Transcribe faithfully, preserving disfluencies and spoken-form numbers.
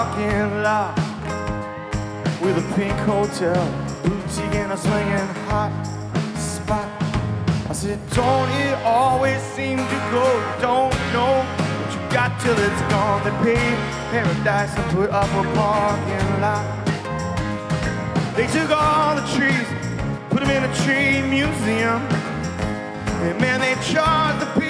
parking lot with a pink hotel, boutique and a swinging hot spot. I said, don't it always seem to go? Don't know what you got till it's gone. They paid paradise and put up a parking lot. They took all the trees, put them in a tree museum, and man, they charged the